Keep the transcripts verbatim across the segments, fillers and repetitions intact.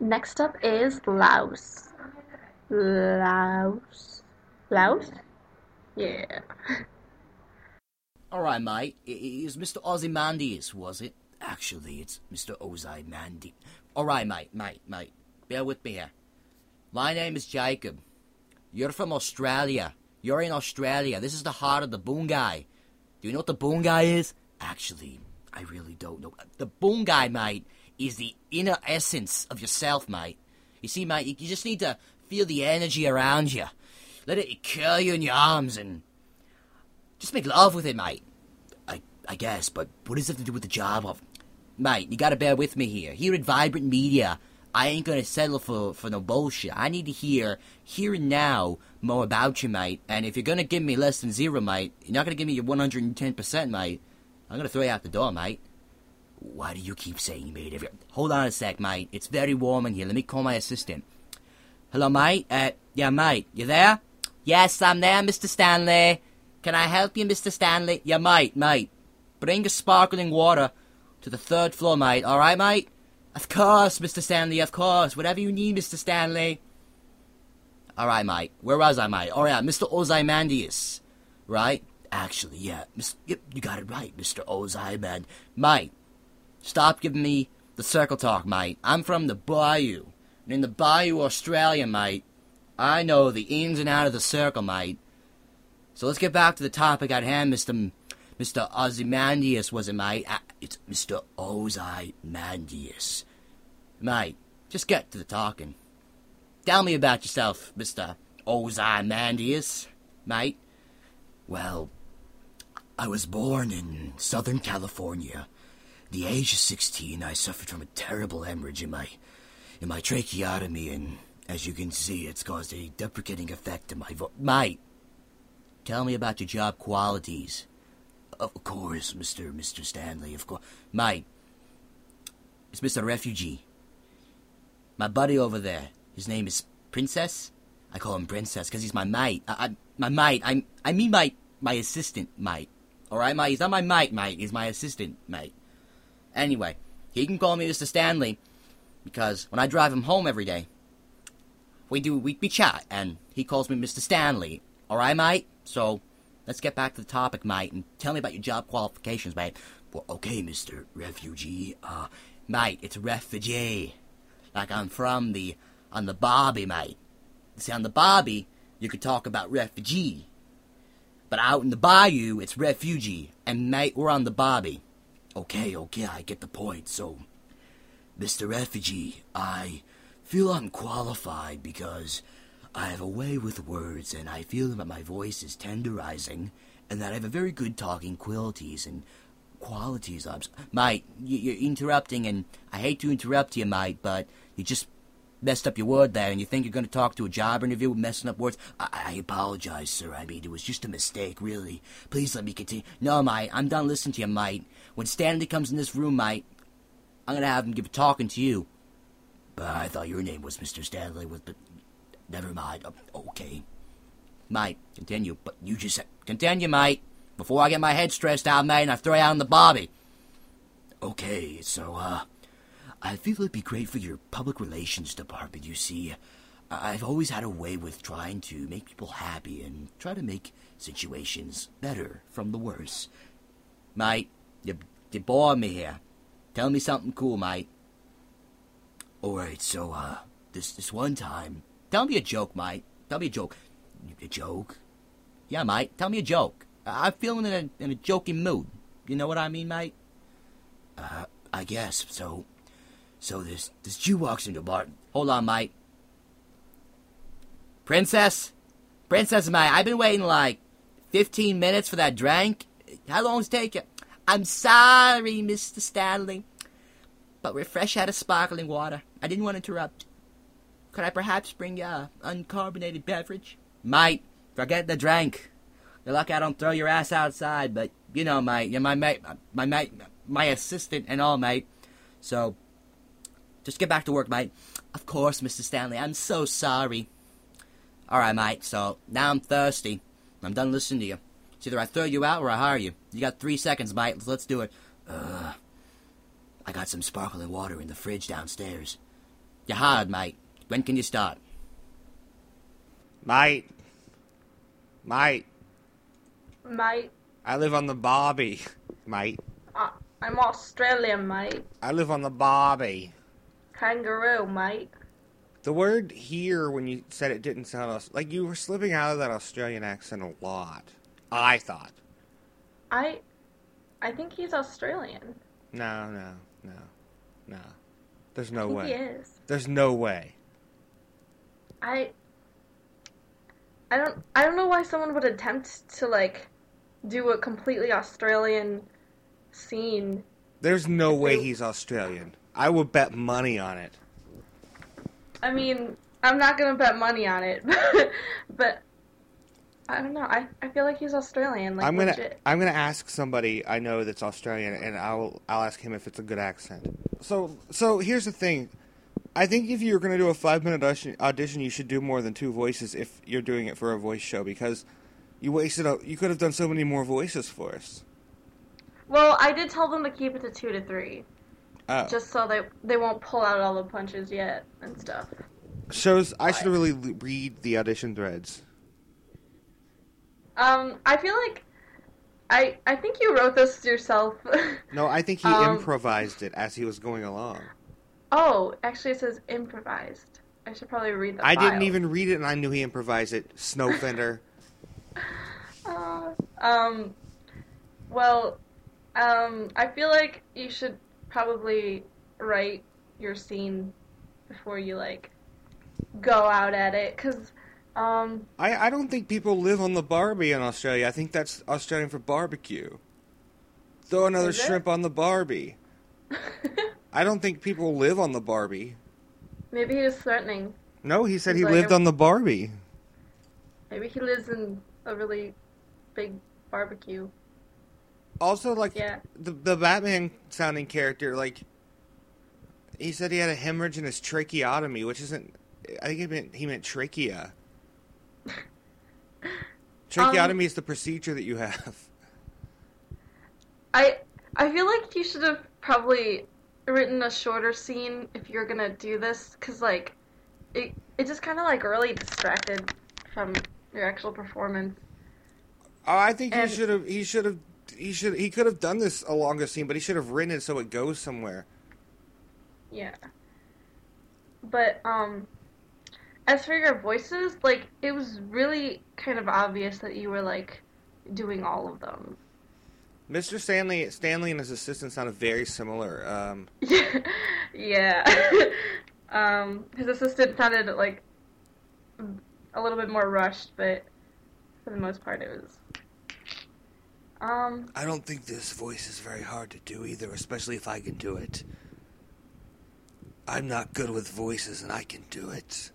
Next up is Laos. Laos. Laos? Yeah. Alright, mate. It was Mister Ozymandias, was it? Actually, it's Mister Ozymandias. Alright, mate, mate, mate. Bear with me here. My name is Jacob. You're from Australia. You're in Australia. This is the heart of the Boongai. Do you know what the Boongai is? Actually, I really don't know. The Boongai, mate, is the inner essence of yourself, mate. You see, mate, you just need to feel the energy around you. Let it curl you in your arms and just make love with it, mate. I I guess, but what does it have to do with the job of... Mate, you gotta bear with me here. Here at Vibrant Media, I ain't gonna settle for, for no bullshit. I need to hear, here and now, more about you, mate. And if you're gonna give me less than zero, mate, you're not gonna give me your one hundred ten percent, mate. I'm gonna throw you out the door, mate. Why do you keep saying, mate? Every... Hold on a sec, mate. It's very warm in here. Let me call my assistant. Hello, mate? Uh, yeah, mate. You there? Yes, I'm there, Mister Stanley. Can I help you, Mister Stanley? Yeah, mate, mate. Bring a sparkling water to the third floor, mate. All right, mate? Of course, Mister Stanley, of course. Whatever you need, Mister Stanley. All right, mate. Where was I, mate? All right, Mister Ozymandias. Right? Actually, yeah. You got it right, Mister Ozymandias. Mate, stop giving me the circle talk, mate. I'm from the Bayou. And in the Bayou, Australia, mate, I know the ins and outs of the circle, mate. So let's get back to the topic at hand, Mister M- Mister Ozymandias, was it, mate? Uh, it's Mister Ozymandias. Mate, just get to the talking. Tell me about yourself, Mister Ozymandias, mate. Well, I was born in Southern California. At the age of sixteen, I suffered from a terrible hemorrhage in my, in my tracheotomy, and as you can see, it's caused a deprecating effect to my voice. Mate, tell me about your job qualities. Of course, Mister Mister Stanley, of course. Mate, it's Mister Refugee. My buddy over there, his name is Princess. I call him Princess because he's my mate. I, I, my mate, I, I mean my, my assistant mate. Alright, mate? He's not my mate, mate. He's my assistant mate. Anyway, he can call me Mister Stanley because when I drive him home every day, we do, we, we chat, and he calls me Mister Stanley. Alright, mate? So, let's get back to the topic, mate, and tell me about your job qualifications, mate. Well, okay, Mister Refugee. Uh, mate, it's refugee. Like I'm from the, on the Barbie, mate. See, on the Barbie, you could talk about refugee. But out in the Bayou, it's refugee. And, mate, we're on the Barbie. Okay, okay, I get the point. So, Mister Refugee, I feel I'm qualified because I have a way with words, and I feel that my voice is tenderizing, and that I have a very good talking qualities and qualities. I'm, mate, you're interrupting, and I hate to interrupt you, mate, but you just messed up your word there, and you think you're going to talk to a job interview with messing up words. I, I apologize, sir. I mean, it was just a mistake, really. Please let me continue. No, mate, I'm done listening to you, mate. When Stanley comes in this room, mate, I'm going to have him give a talking to you. But I thought your name was Mister Stanley, with, but never mind. Uh, okay. Mate, continue. But you just said, continue, mate. Before I get my head stressed out, mate, and I throw you out on the Barbie. Okay, so, uh, I feel it'd be great for your public relations department, you see. I've always had a way with trying to make people happy and try to make situations better from the worse. Mate, you, you bore me here. Tell me something cool, mate. Alright, so, uh, this, this one time... Tell me a joke, mate. Tell me a joke. A joke? Yeah, mate. Tell me a joke. I'm feeling in a, in a joking mood. You know what I mean, mate? Uh, I guess. So, so this, this Jew walks into a bar. Hold on, mate. Princess? Princess, mate, I've been waiting like fifteen minutes for that drink. How long's it take you? I'm sorry, Mister Stanley, but we're fresh out of sparkling water. I didn't want to interrupt. Could I perhaps bring you an uncarbonated beverage? Mate, forget the drink. You're lucky I don't throw your ass outside, but you know, mate, you're my mate, my mate, my assistant and all, mate. So, just get back to work, mate. Of course, Mister Stanley, I'm so sorry. Alright, mate, so now I'm thirsty. I'm done listening to you. It's either I throw you out or I hire you. You got three seconds, mate. Let's do it. Uh, I got some sparkling water in the fridge downstairs. You're hired, mate. When can you start? Mate. Mate. Mate, I live on the Barbie. Mate. uh, I'm Australian, mate. I live on the Barbie. Kangaroo, mate. The word here, when you said it, didn't sound... Aus- like, you were slipping out of that Australian accent a lot. I thought. I, I think he's Australian. No, no, no, no. There's no I think way. he is. There's no way. I, I don't, I don't know why someone would attempt to, like, do a completely Australian scene. There's no If way they- he's Australian. I would bet money on it. I mean, I'm not gonna bet money on it, but I don't know. I, I feel like he's Australian. Like, I'm gonna legit. I'm gonna ask somebody I know that's Australian, and I'll I'll ask him if it's a good accent. So so here's the thing. I think if you're gonna do a five minute audition, audition, you should do more than two voices if you're doing it for a voice show, because you wasted a, you could have done so many more voices for us. Well, I did tell them to keep it to two to three, Oh. just so they they won't pull out all the punches yet and stuff. Shows I should really l- read the audition threads. Um, I feel like I I think you wrote this yourself. No, I think he Um, improvised it as he was going along. Oh, actually, it says improvised. I should probably read the I file. didn't even read it, and I knew he improvised it. Snowfender. Uh, um, well, um, I feel like you should probably write your scene before you, like, go out at it, because, um... I, I don't think people live on the Barbie in Australia. I think that's Australian for barbecue. Throw another Is it? shrimp on the Barbie. I don't think people live on the Barbie. Maybe he was threatening. No, he said He's he like lived a- on the Barbie. Maybe he lives in a really big barbecue. Also, like, Yeah. the, the Batman-sounding character, like, he said he had a hemorrhage in his tracheotomy, which isn't... I think he meant, he meant trachea. Tracheotomy Um, is the procedure that you have. I I feel like you should have probably written a shorter scene if you're gonna do this, because, like, it, it just kind of, like, really distracted from your actual performance. Oh, I think And- he should have. He should have. He should. He could have done this a longer scene, but he should have written it so it goes somewhere. Yeah. But, um, as for your voices, like, it was really kind of obvious that you were, like, doing all of them. Mister Stanley, Stanley and his assistant sounded very similar. Um, Yeah. um, his assistant sounded, like, a little bit more rushed, but for the most part it was... Um, I don't think this voice is very hard to do either, especially if I can do it. I'm not good with voices, and I can do it.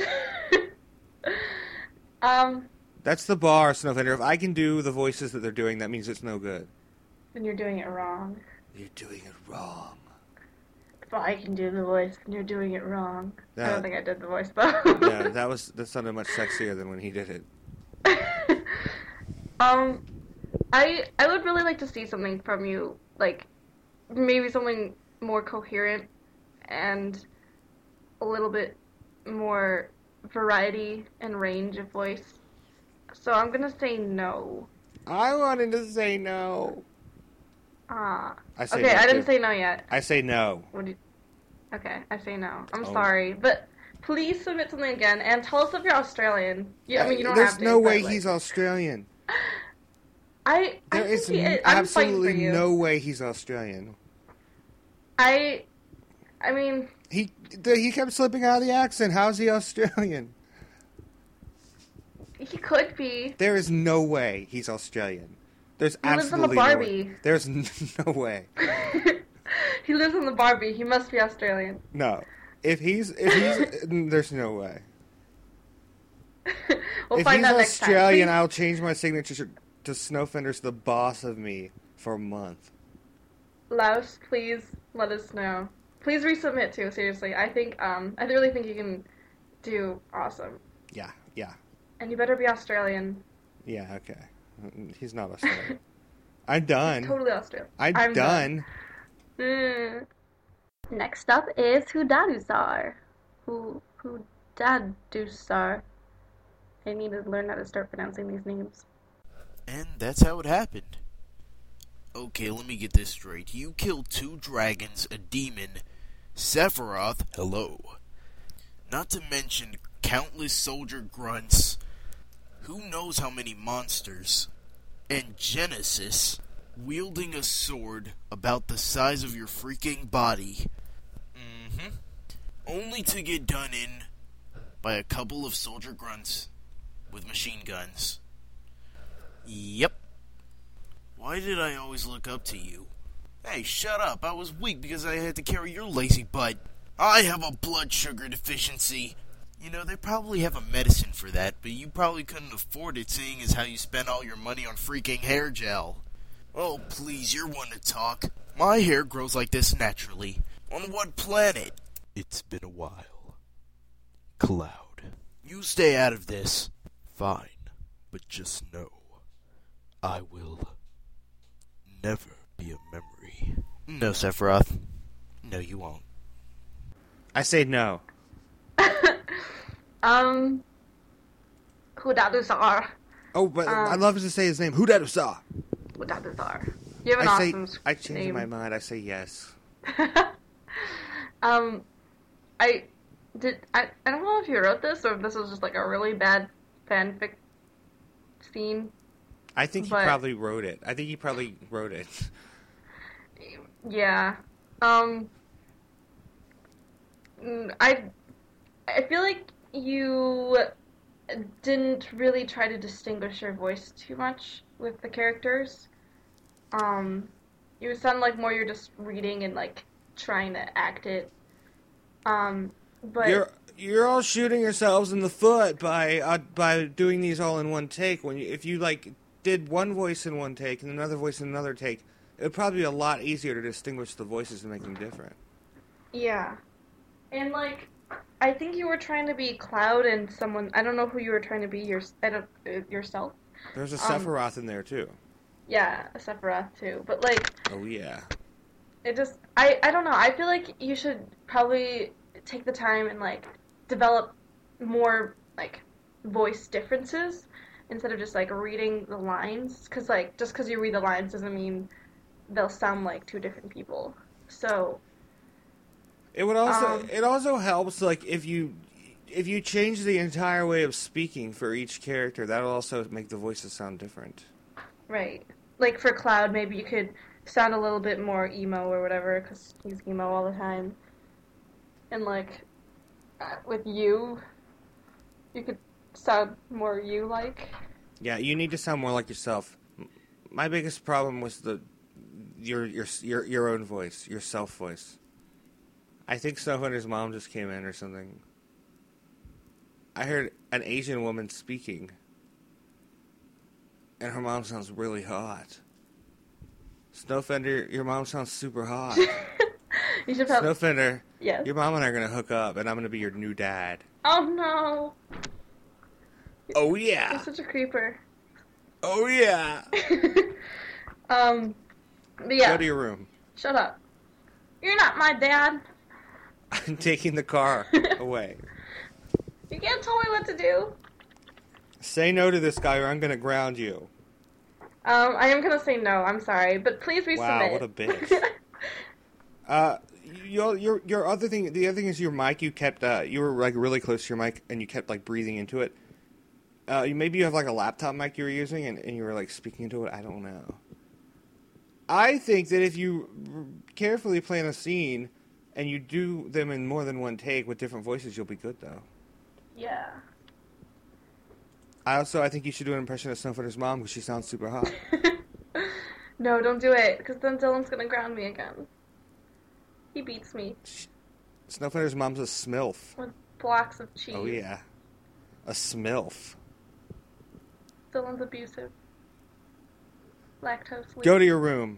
um, That's the bar, Snowfender. If I can do the voices that they're doing, that means it's no good. then you're doing it wrong. You're doing it wrong. If I can do the voice, then you're doing it wrong. I Yeah. don't think I did the voice, though. Yeah, that was that sounded much sexier than when he did it. um, I I would really like to see something from you, like maybe something more coherent and a little bit more variety and range of voice. So I'm gonna say no. I wanted to say no. Ah. I say Okay, no, I didn't too. say no yet. I say no. What do you... Okay, I say no. I'm Oh. sorry, but please submit something again and tell us if you're Australian. Yeah, I mean you don't There's have to. no but, way like, he's Australian. I I There think is he n- is. I'm fighting for absolutely you. no way he's Australian. I I mean He th- he kept slipping out of the accent. How's he Australian? he could be. There is no way he's Australian. There's He lives on the absolutely no way. Barbie. There's n- no way. He lives on the Barbie. He must be Australian. No. If he's if he's n- there's no way. we'll if find he's out next time. Australian, Please- I'll change my signature to Snowfender's the boss of me for a month. Laos, please let us know. Please resubmit too. Seriously, I think um I really think you can do awesome. Yeah, yeah, And you better be Australian. yeah. Okay, he's not Australian. I'm done. Totally Australian. I'm, I'm done. Mm. Next up is Hudanusar. Dad Dusar. I need to learn how to start pronouncing these names. And that's how it happened. Okay, let me get this straight. You killed two dragons, a demon, Sephiroth, hello. Not to mention countless soldier grunts, who knows how many monsters, and Genesis, wielding a sword about the size of your freaking body. Mm-hmm. Only to get done in by a couple of soldier grunts with machine guns. Yep. Why did I always look up to you? Hey, shut up. I was weak because I had to carry your lazy butt. I have a blood sugar deficiency. You know, they probably have a medicine for that, but you probably couldn't afford it seeing as how you spent all your money on freaking hair gel. Oh, please, you're one to talk. My hair grows like this naturally. On what planet? It's been a while. Cloud. You stay out of this. Fine, but just know, I will never be a memory. No, Sephiroth. No, you won't. I say no. um, Hudadusar. Oh, but Um, I'd love to say his name. Who that saw? Hudadusar. You have an I awesome say, I change name. my mind. I say yes. um, I did. I, I don't know if you wrote this or if this was just like a really bad fanfic scene. I think he But- probably wrote it. I think he probably wrote it. Yeah. Um. mm, I. I feel like you didn't really try to distinguish your voice too much with the characters. Um, you sound like more you're just reading and like trying to act it. Um, but You're you're all shooting yourselves in the foot by uh, by doing these all in one take. When you, if you like did one voice in one take and another voice in another take, it would probably be a lot easier to distinguish the voices and make them different. yeah, and like I think you were trying to be Cloud and someone. I don't know who you were trying to be. Your I don't uh, yourself. There's a Um, Sephiroth in there too. Yeah, a Sephiroth too. But like Oh yeah. it just I I don't know. I feel like you should probably take the time and like develop more like voice differences instead of just like reading the lines, because like just because you read the lines doesn't mean they'll sound like two different people. So It would also Um, it also helps like if you if you change the entire way of speaking for each character, that'll also make the voices sound different. right, like for Cloud, maybe you could sound a little bit more emo or whatever, because he's emo all the time. And like uh, with you, you could sound more you-like. Yeah, you need to sound more like yourself. M- My biggest problem was the your your your your own voice, your self voice. I think Snowhunter's mom just came in or something. I heard an Asian woman speaking, and her mom sounds really hot. Snowfender, your mom sounds super hot. You should probably Snowfender, yes. your mom and I are gonna hook up, and I'm gonna be your new dad. Oh no! Oh You're yeah! such a creeper. Oh yeah! um, but yeah. Go to your room. Shut up. You're not my dad. I'm taking the car away. You can't tell me what to do. Say no to this guy, or I'm gonna ground you. Um, I am gonna say no. I'm sorry, but please resubmit. Wow, what a bitch. Uh, your your your other thing, the other thing is your mic. You kept uh, you were like really close to your mic, and you kept like breathing into it. Uh, you- maybe you have like a laptop mic you were using, and, and you were like speaking into it. I don't know. I think that if you r- carefully plan a scene, and you do them in more than one take with different voices, you'll be good though. Yeah. I also I think you should do an impression of Snowfooter's mom because she sounds super hot. No, don't do it, because then Dylan's gonna ground me again. He beats me Snowfooter's mom's a smilf. with blocks of cheese. Oh yeah, a smilf. Dylan's abusive. Lactose. Go to your room.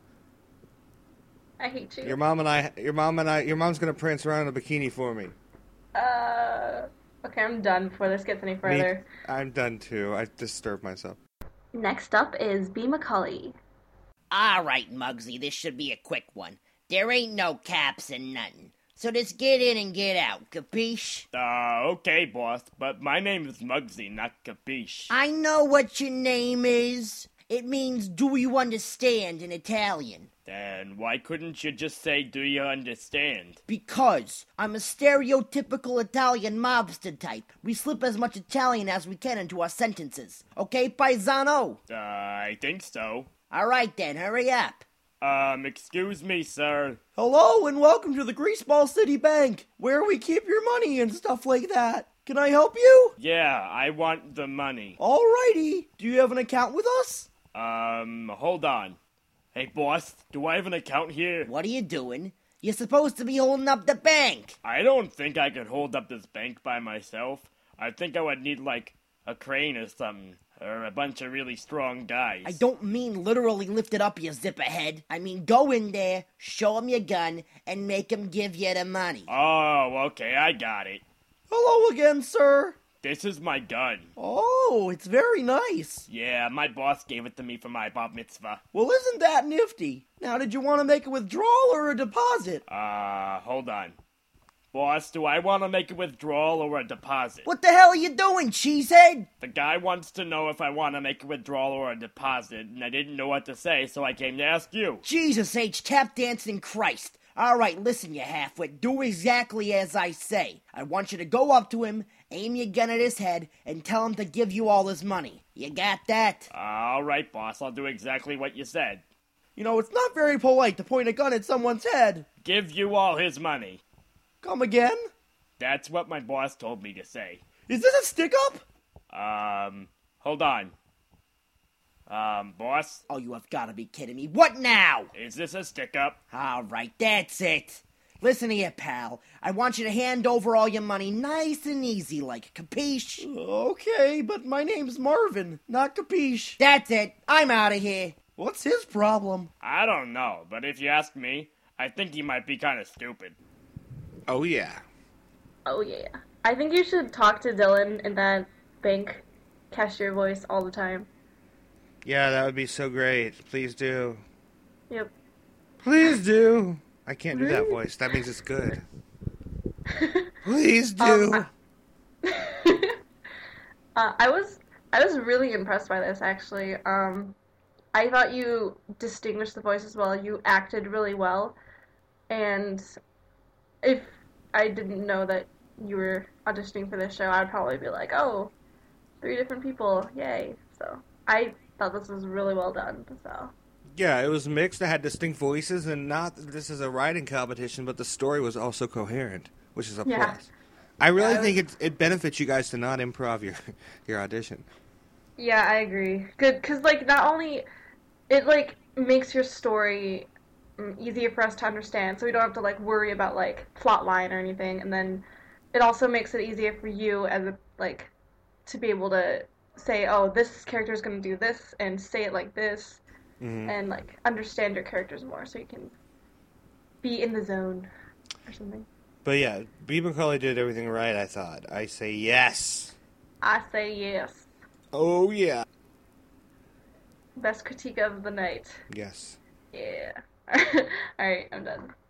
I hate you. Your mom and I, your mom and I, your mom's gonna prance around in a bikini for me. Uh. Okay, I'm done before this gets any Me, further. I'm done too. I disturbed myself. Next up is B. Macaulay. All right, Muggsy, this should be a quick one. There ain't no caps and nothing. So just get in and get out, capiche? Uh, okay, boss, but my name is Muggsy, not Capiche. I know what your name is. It means do you understand in Italian. Then why couldn't you just say, do you understand? Because I'm a stereotypical Italian mobster type. We slip as much Italian as we can into our sentences. Okay, paisano? Uh, I think so. All right then, hurry up. Um, excuse me, sir. Hello and welcome to the Greaseball City Bank, where we keep your money and stuff like that. Can I help you? Yeah, I want the money. Alrighty. Do you have an account with us? Um, hold on. Hey, boss, do I have an account here? What are you doing? You're supposed to be holding up the bank. I don't think I could hold up this bank by myself. I think I would need, like, a crane or something. Or a bunch of really strong guys. I don't mean literally lift it up, you zipperhead. I mean go in there, show him your gun, and make him give you the money. Oh, okay, I got it. Hello again, sir. This is my gun. Oh, it's very nice. Yeah, my boss gave it to me for my bat mitzvah. Well, isn't that nifty? Now, did you want to make a withdrawal or a deposit? Uh, hold on. Boss, do I want to make a withdrawal or a deposit? What the hell are you doing, cheesehead? The guy wants to know if I want to make a withdrawal or a deposit, and I didn't know what to say, so I came to ask you. Jesus H. Tap dancing Christ. All right, listen, you halfwit. Do exactly as I say. I want you to go up to him, aim your gun at his head, and tell him to give you all his money. You got that? All right, boss. I'll do exactly what you said. You know, it's not very polite to point a gun at someone's head. Give you all his money. Come again? That's what my boss told me to say. Is this a stick-up? Um, hold on. Um, boss? Oh, you have got to be kidding me. What now? Is this a stick-up? All right, that's it. Listen here, pal. I want you to hand over all your money nice and easy, like, capiche? Okay, but my name's Marvin, not Capiche. That's it. I'm out of here. What's his problem? I don't know, but if you ask me, I think he might be kind of stupid. Oh, yeah. Oh, yeah. I think you should talk to Dylan in that bank cashier voice all the time. Yeah, that would be so great. Please do. Yep. Please do. I can't do that voice. That means it's good. Please do. Um, I, uh, I was I was really impressed by this, actually. Um, I thought you distinguished the voices well. You acted really well. And if I didn't know that you were auditioning for this show, I'd probably be like, oh, three different people. Yay. So I thought this was really well done. So Yeah, it was mixed. It had distinct voices, and not that this is a writing competition, but the story was also coherent, which is a Yeah. plus. I really Yeah, think it it benefits you guys to not improv your your audition. yeah, I agree. Good, because like not only it like makes your story mm, easier for us to understand, so we don't have to like worry about like plot line or anything, and then it also makes it easier for you as a like to be able to say, oh, this character is going to do this, and say it like this, Mhm. and like understand your characters more, so you can be in the zone or something. But yeah, B. Macaulay did everything right, I thought. I say yes. I say yes. Oh, yeah. Best critique of the night. Yes. Yeah. All right, I'm done.